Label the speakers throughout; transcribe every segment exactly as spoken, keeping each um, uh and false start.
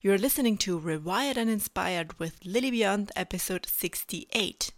Speaker 1: You're listening to Rewired and Inspired with Lily Beyond, episode sixty-eight.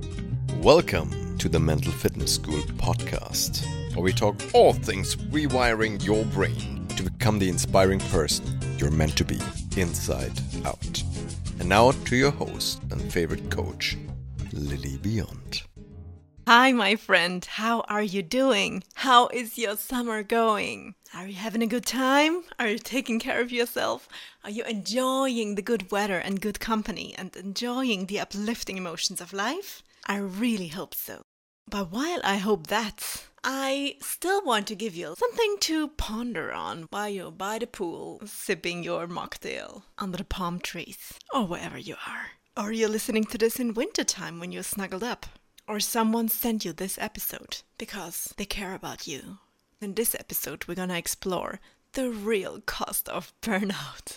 Speaker 2: Welcome to the Mental Fitness School podcast, where we talk all things rewiring your brain to become the inspiring person you're meant to be, inside out. And now to your host and favorite coach, Lily Beyond.
Speaker 1: Hi, my friend. How are you doing? How is your summer going? Are you having a good time? Are you taking care of yourself? Are you enjoying the good weather and good company and enjoying the uplifting emotions of life? I really hope so. But while I hope that, I still want to give you something to ponder on while you're by the pool, sipping your mocktail under the palm trees, or wherever you are. Or you're listening to this in wintertime when you're snuggled up. Or someone sent you this episode because they care about you. In this episode, we're gonna explore the real cost of burnout.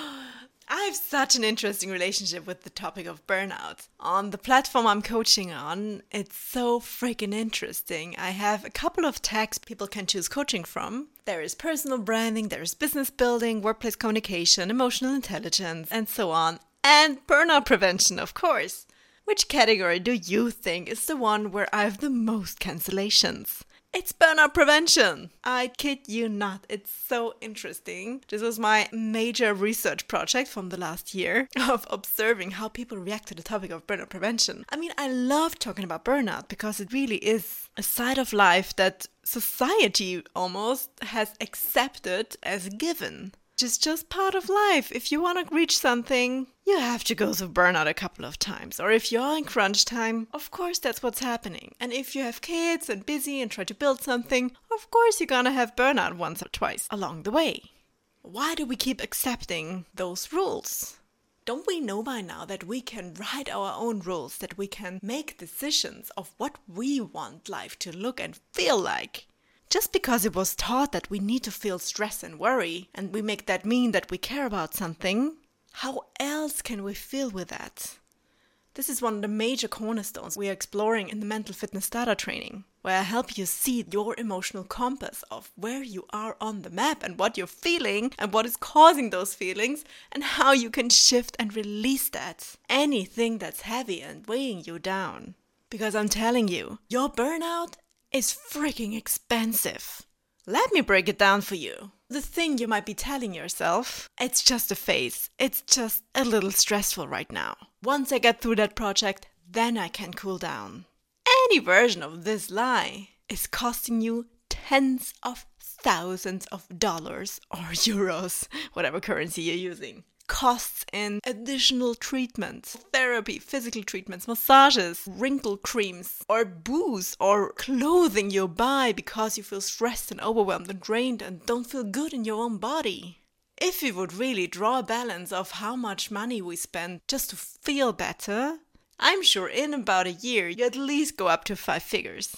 Speaker 1: I have such an interesting relationship with the topic of burnout. On the platform I'm coaching on, it's so freaking interesting. I have a couple of tags people can choose coaching from. There is personal branding, there is business building, workplace communication, emotional intelligence, and so on. And burnout prevention, of course. Which category do you think is the one where I have the most cancellations? It's burnout prevention. I kid you not. It's so interesting. This was my major research project from the last year of observing how people react to the topic of burnout prevention. I mean, I love talking about burnout because it really is a side of life that society almost has accepted as a given. It's just part of life. If you want to reach something, you have to go through burnout a couple of times. Or if you're in crunch time, of course that's what's happening. And if you have kids and busy and try to build something, of course you're gonna have burnout once or twice along the way. Why do we keep accepting those rules? Don't we know by now that we can write our own rules, that we can make decisions of what we want life to look and feel like? Just because it was taught that we need to feel stress and worry, and we make that mean that we care about something, how else can we feel with that? This is one of the major cornerstones we are exploring in the Mental Fitness Starter Training, where I help you see your emotional compass of where you are on the map and what you're feeling and what is causing those feelings and how you can shift and release that. Anything that's heavy and weighing you down. Because I'm telling you, your burnout is freaking expensive. Let me break it down for you. The thing you might be telling yourself, it's just a phase. It's just a little stressful right now. Once I get through that project, then I can cool down. Any version of this lie is costing you tens of thousands of dollars or euros, whatever currency you're using. Costs in additional treatments, therapy, physical treatments, massages, wrinkle creams, or booze, or clothing you buy because you feel stressed and overwhelmed and drained and don't feel good in your own body. If we would really draw a balance of how much money we spend just to feel better, I'm sure in about a year you at least go up to five figures.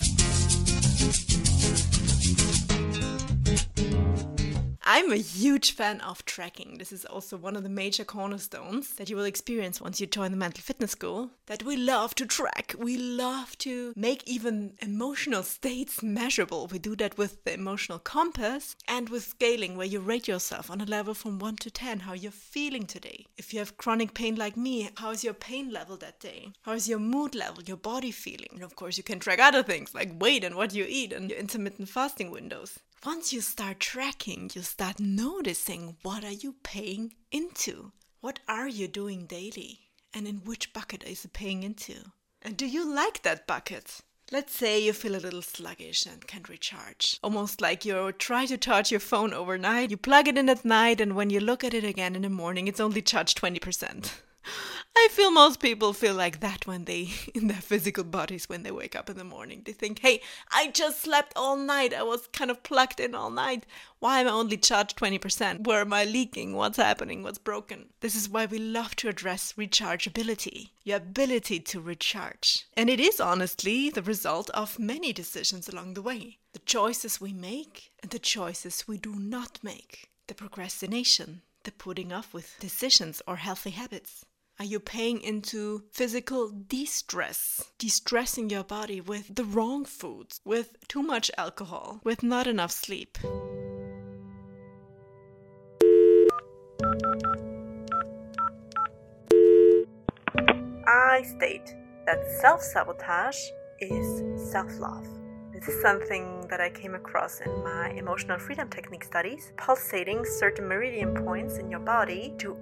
Speaker 1: I'm a huge fan of tracking. This is also one of the major cornerstones that you will experience once you join the Mental Fitness School. That we love to track. We love to make even emotional states measurable. We do that with the emotional compass and with scaling, where you rate yourself on a level from one to ten, how you're feeling today. If you have chronic pain like me, how is your pain level that day? How is your mood level, your body feeling? And of course, you can track other things like weight and what you eat and your intermittent fasting windows. Once you start tracking, you start noticing what are you paying into? What are you doing daily? And in which bucket is it paying into? And do you like that bucket? Let's say you feel a little sluggish and can't recharge. Almost like you try to charge your phone overnight, you plug it in at night, and when you look at it again in the morning, it's only charged twenty percent. I feel most people feel like that when they, in their physical bodies, when they wake up in the morning. They think, hey, I just slept all night. I was kind of plugged in all night. Why am I only charged twenty percent? Where am I leaking? What's happening? What's broken? This is why we love to address rechargeability, your ability to recharge. And it is honestly the result of many decisions along the way. The choices we make and the choices we do not make. The procrastination, the putting off with decisions or healthy habits. Are you paying into physical de-stress? De-stressing your body with the wrong foods, with too much alcohol, with not enough sleep? state that self-sabotage is self-love. This is something that I came across in my emotional freedom technique studies, pulsating certain meridian points in your body to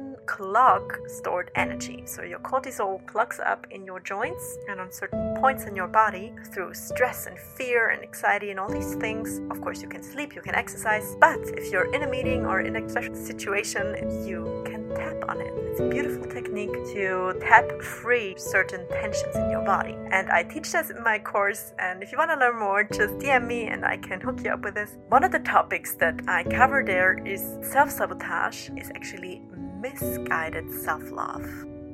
Speaker 1: unclog stored energy. So your cortisol clogs up in your joints and on certain points in your body through stress and fear and anxiety and all these things. Of course, you can sleep, you can exercise, but if you're in a meeting or in a special situation, you can tap on it. It's a beautiful technique to tap free certain tensions in your body. And I teach this in my course, and if you want to learn more, just D M me and I can hook you up with this. One of the topics that I cover there is self-sabotage is actually misguided self-love.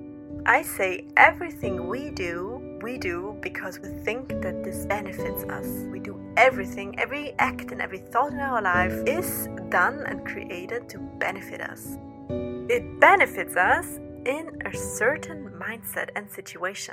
Speaker 1: I say everything we do, we do because we think that this benefits us. We do everything, every act and every thought in our life is done and created to benefit us. It benefits us in a certain mindset and situation.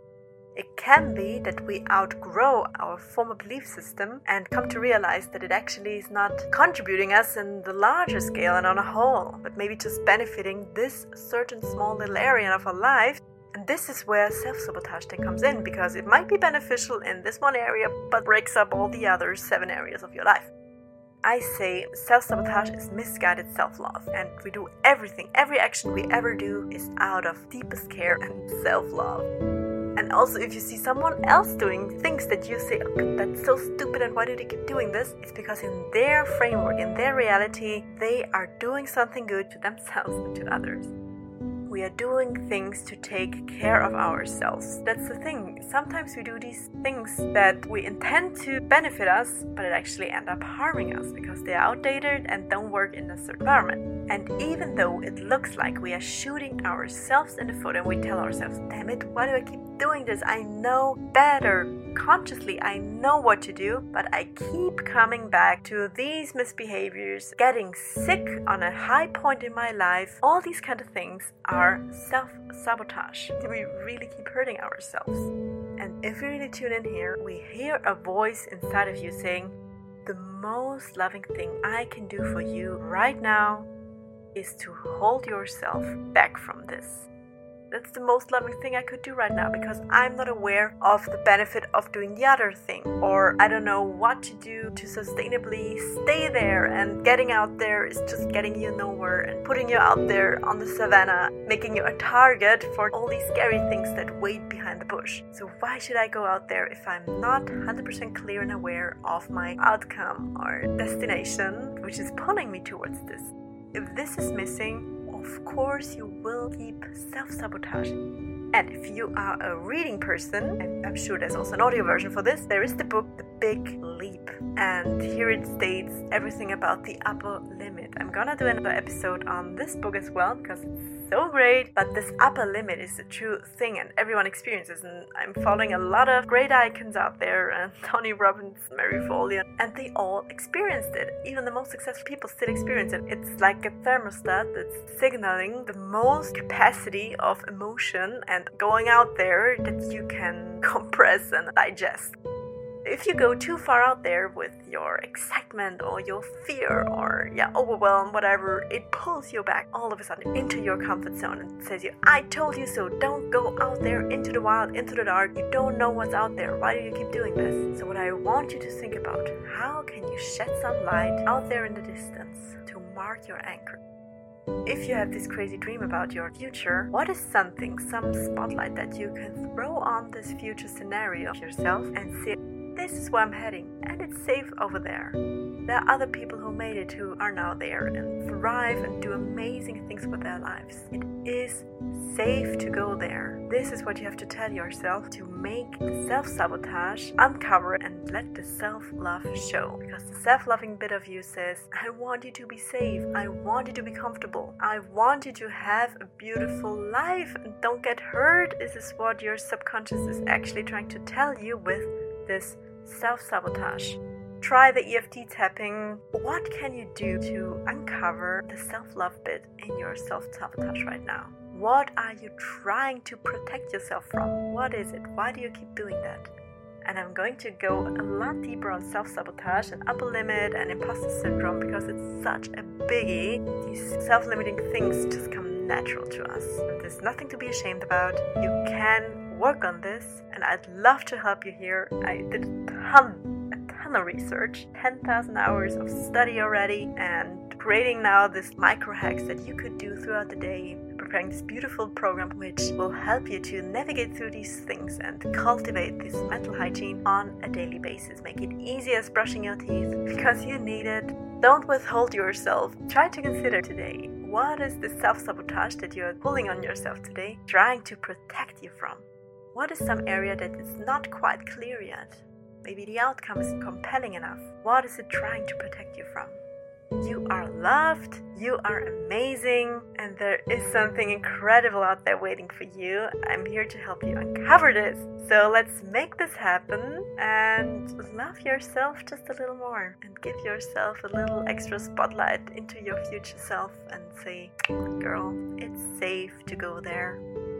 Speaker 1: It can be that we outgrow our former belief system and come to realize that it actually is not contributing us in the larger scale and on a whole, but maybe just benefiting this certain small little area of our life. And this is where self-sabotage then comes in, because it might be beneficial in this one area, but breaks up all the other seven areas of your life. I say self-sabotage is misguided self-love, and we do everything, every action we ever do is out of deepest care and self-love. And also, if you see someone else doing things that you say, oh, that's so stupid and why do they keep doing this? It's because in their framework, in their reality, they are doing something good to themselves and to others. We are doing things to take care of ourselves. That's the thing. Sometimes we do these things that we intend to benefit us, but it actually end up harming us because they are outdated and don't work in a certain environment. And even though it looks like we are shooting ourselves in the foot and we tell ourselves, damn it, why do I keep doing this? I know better. Consciously, I know what to do, but I keep coming back to these misbehaviors, getting sick on a high point in my life. All these kind of things are self-sabotage. We really keep hurting ourselves. And if we really tune in here, we hear a voice inside of you saying, the most loving thing I can do for you right now is to hold yourself back from this. That's the most loving thing I could do right now, because I'm not aware of the benefit of doing the other thing, or I don't know what to do to sustainably stay there, and getting out there is just getting you nowhere and putting you out there on the savannah, making you a target for all these scary things that wait behind the bush. So why should I go out there if I'm not one hundred percent clear and aware of my outcome or destination, which is pulling me towards this? If this is missing, of course you will keep self-sabotaging. And if you are a reading person, I'm sure there's also an audio version for this, there is the book The Big Leap. And here it states everything about the upper limit. I'm gonna do another episode on this book as well, because it's so great. But this upper limit is a true thing and everyone experiences. And I'm following a lot of great icons out there, and Tony Robbins, Mary Foley, and they all experienced it. Even the most successful people still experience it. It's like a thermostat that's signaling the most capacity of emotion and going out there that you can compress and digest. If you go too far out there with your excitement or your fear or yeah, overwhelm, whatever, it pulls you back all of a sudden into your comfort zone and says you, I told you so, don't go out there into the wild, into the dark, you don't know what's out there, why do you keep doing this? So what I want you to think about, how can you shed some light out there in the distance to mark your anchor? If you have this crazy dream about your future, what is something, some spotlight that you can throw on this future scenario of yourself and say, this is where I'm heading, and it's safe over there. There are other people who made it who are now there and thrive and do amazing things with their lives. It is safe to go there. This is what you have to tell yourself to make the self-sabotage uncover and let the self-love show. Because the self-loving bit of you says, I want you to be safe. I want you to be comfortable. I want you to have a beautiful life and don't get hurt. This is what your subconscious is actually trying to tell you with this self-sabotage. Try the E F T tapping. What can you do to uncover the self-love bit in your self-sabotage right now? What are you trying to protect yourself from? What is it? Why do you keep doing that? And I'm going to go a lot deeper on self-sabotage and upper limit and imposter syndrome, because it's such a biggie. These self-limiting things just come natural to us. And there's nothing to be ashamed about. You can work on this, and I'd love to help you here. I did a ton, a ton of research, ten thousand hours of study already, and creating now this micro hacks that you could do throughout the day, preparing this beautiful program which will help you to navigate through these things and cultivate this mental hygiene on a daily basis. Make it easy as brushing your teeth because you need it. Don't withhold yourself. Try to consider today, what is the self-sabotage that you're pulling on yourself today, trying to protect you from? What is some area that is not quite clear yet? Maybe the outcome isn't compelling enough. What is it trying to protect you from? You are loved, you are amazing, and there is something incredible out there waiting for you. I'm here to help you uncover this. So let's make this happen and love yourself just a little more and give yourself a little extra spotlight into your future self and say, girl, it's safe to go there.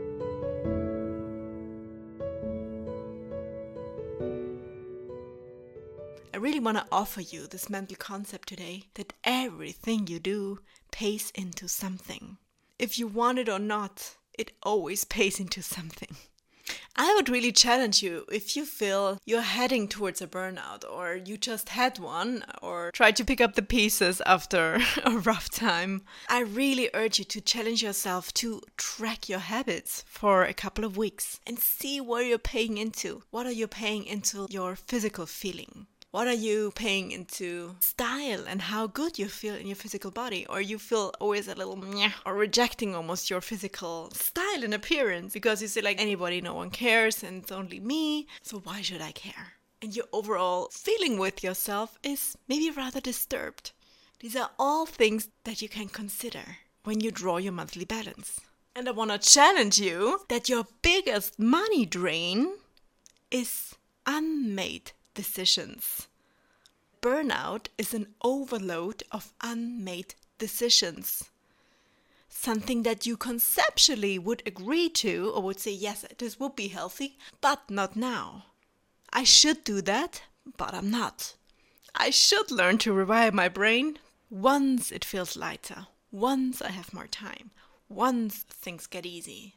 Speaker 1: I really want to offer you this mental concept today that everything you do pays into something. If you want it or not, it always pays into something. I would really challenge you if you feel you're heading towards a burnout, or you just had one, or try to pick up the pieces after a rough time. I really urge you to challenge yourself to track your habits for a couple of weeks and see where you're paying into. What are you paying into your physical feeling? What are you paying into style and how good you feel in your physical body? Or you feel always a little meh, or rejecting almost your physical style and appearance because you say like, anybody, no one cares and it's only me, so why should I care? And your overall feeling with yourself is maybe rather disturbed. These are all things that you can consider when you draw your monthly balance. And I want to challenge you that your biggest money drain is unmade decisions. Burnout is an overload of unmade decisions. Something that you conceptually would agree to or would say, yes, this would be healthy, but not now. I should do that, but I'm not. I should learn to rewire my brain once it feels lighter, once I have more time, once things get easy.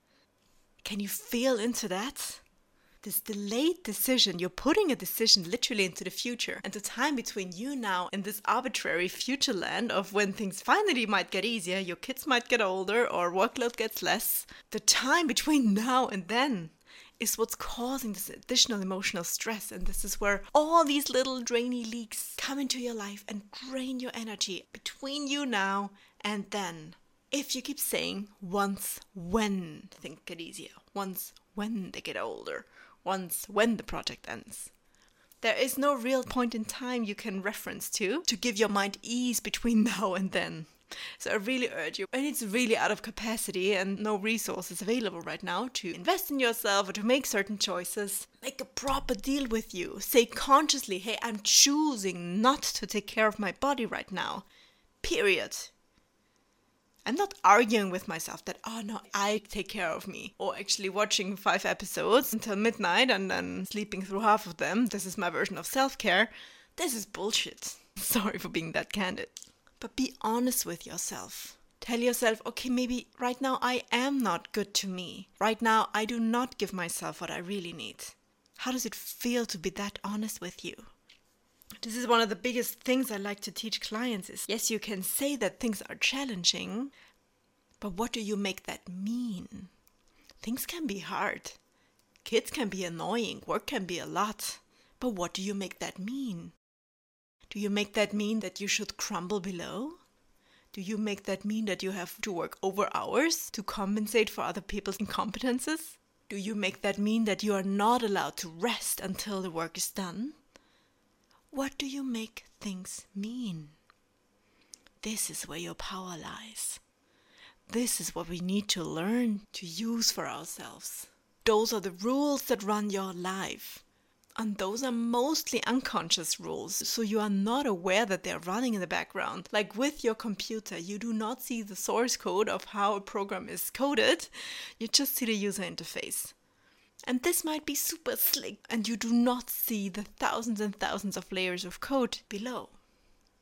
Speaker 1: Can you feel into that? This delayed decision, you're putting a decision literally into the future, and the time between you now and this arbitrary future land of when things finally might get easier, your kids might get older or workload gets less, the time between now and then is what's causing this additional emotional stress. And this is where all these little drainy leaks come into your life and drain your energy between you now and then. If you keep saying once when things get easier, once when they get older, once when the project ends, there is no real point in time you can reference to to give your mind ease between now and then. So I really urge you, and it's really out of capacity and no resources available right now to invest in yourself or to make certain choices, make a proper deal with you. Say consciously, hey, I'm choosing not to take care of my body right now. Period. I'm not arguing with myself that, oh no, I take care of me. Or actually watching five episodes until midnight and then sleeping through half of them. This is my version of self-care. This is bullshit. Sorry for being that candid. But be honest with yourself. Tell yourself, okay, maybe right now I am not good to me. Right now I do not give myself what I really need. How does it feel to be that honest with you? This is one of the biggest things I like to teach clients is, yes, you can say that things are challenging, but what do you make that mean? Things can be hard. Kids can be annoying. Work can be a lot. But what do you make that mean? Do you make that mean that you should crumble below? Do you make that mean that you have to work over hours to compensate for other people's incompetences? Do you make that mean that you are not allowed to rest until the work is done? What do you make things mean? This is where your power lies. This is what we need to learn to use for ourselves. Those are the rules that run your life. And those are mostly unconscious rules, so you are not aware that they're running in the background. Like with your computer, you do not see the source code of how a program is coded, you just see the user interface. And this might be super slick, and you do not see the thousands and thousands of layers of code below.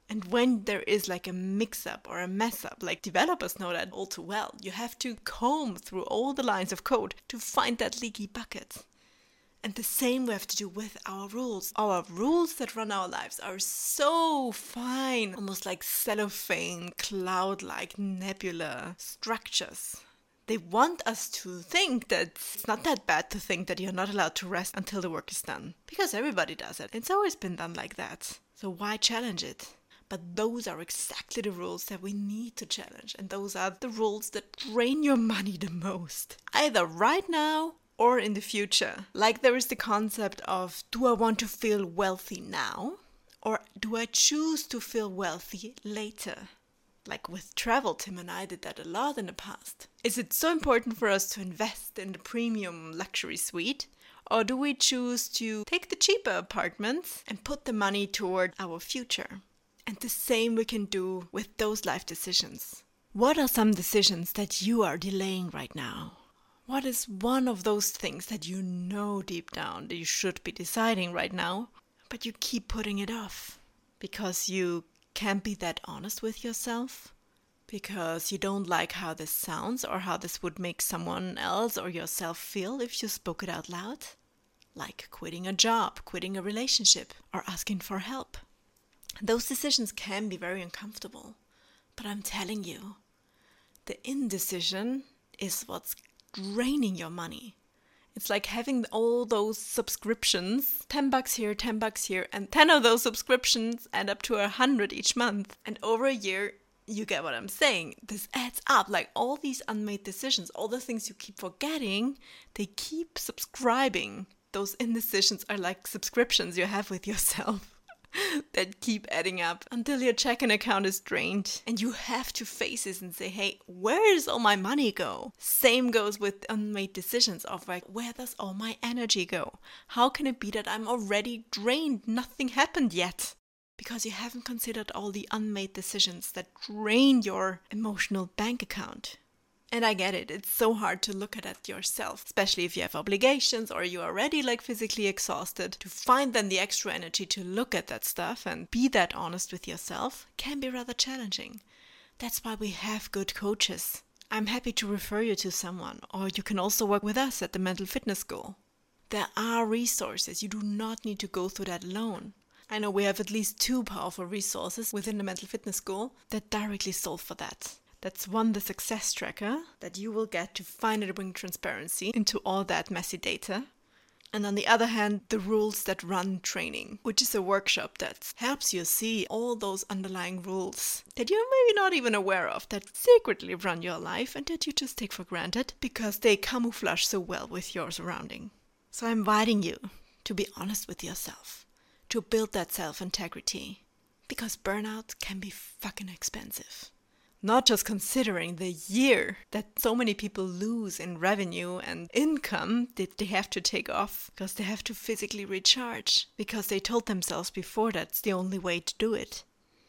Speaker 1: And when there is like a mix-up or a mess-up, like developers know that all too well, you have to comb through all the lines of code to find that leaky bucket. And the same we have to do with our rules. Our rules that run our lives are so fine, almost like cellophane, cloud-like nebula structures. They want us to think that it's not that bad to think that you're not allowed to rest until the work is done. Because everybody does it. It's always been done like that. So why challenge it? But those are exactly the rules that we need to challenge. And those are the rules that drain your money the most. Either right now or in the future. Like there is the concept of, do I want to feel wealthy now? Or do I choose to feel wealthy later? Like with travel, Tim and I did that a lot in the past. Is it so important for us to invest in the premium luxury suite? Or do we choose to take the cheaper apartments and put the money toward our future? And the same we can do with those life decisions. What are some decisions that you are delaying right now? What is one of those things that you know deep down that you should be deciding right now, but you keep putting it off? Because you can't be that honest with yourself? Because you don't like how this sounds or how this would make someone else or yourself feel if you spoke it out loud? Like quitting a job, quitting a relationship, or asking for help. Those decisions can be very uncomfortable, but I'm telling you, the indecision is what's draining your money. It's like having all those subscriptions, ten bucks here, ten bucks here, and ten of those subscriptions add up to a hundred each month. And over a year, you get what I'm saying. This adds up, like all these unmade decisions, all the things you keep forgetting, they keep subscribing. Those indecisions are like subscriptions you have with yourself. That keep adding up until your checking account is drained and you have to face this and say, hey, where does all my money go? Same goes with unmade decisions of like, where does all my energy go? How can it be that I'm already drained? Nothing happened yet. Because you haven't considered all the unmade decisions that drain your emotional bank account. And I get it, it's so hard to look at it yourself, especially if you have obligations or you're already like physically exhausted. To find then the extra energy to look at that stuff and be that honest with yourself can be rather challenging. That's why we have good coaches. I'm happy to refer you to someone, or you can also work with us at the Mental Fitness School. There are resources, you do not need to go through that alone. I know we have at least two powerful resources within the Mental Fitness School that directly solve for that. That's one, the success tracker that you will get to finally bring transparency into all that messy data. And on the other hand, the rules that run training, which is a workshop that helps you see all those underlying rules that you're maybe not even aware of, that secretly run your life and that you just take for granted because they camouflage so well with your surrounding. So I'm inviting you to be honest with yourself, to build that self-integrity, because burnout can be fucking expensive. Not just considering the year that so many people lose in revenue and income that they have to take off because they have to physically recharge, because they told themselves before that's the only way to do it.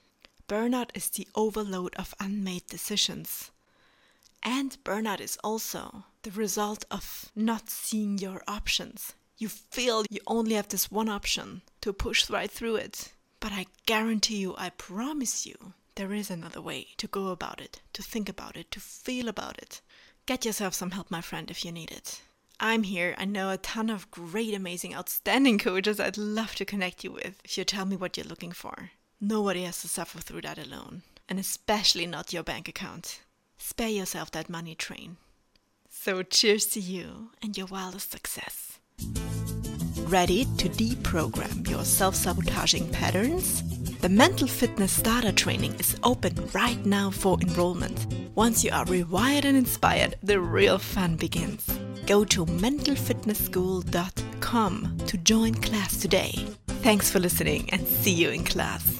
Speaker 1: Burnout is the overload of unmade decisions. And burnout is also the result of not seeing your options. You feel you only have this one option to push right through it. But I guarantee you, I promise you, there is another way to go about it, to think about it, to feel about it. Get yourself some help, my friend, if you need it. I'm here. I know a ton of great, amazing, outstanding coaches I'd love to connect you with if you tell me what you're looking for. Nobody has to suffer through that alone, and especially not your bank account. Spare yourself that money train. So cheers to you and your wildest success. Ready to deprogram your self-sabotaging patterns? The Mental Fitness Starter Training is open right now for enrollment. Once you are rewired and inspired, the real fun begins. Go to mental fitness school dot com to join class today. Thanks for listening and see you in class.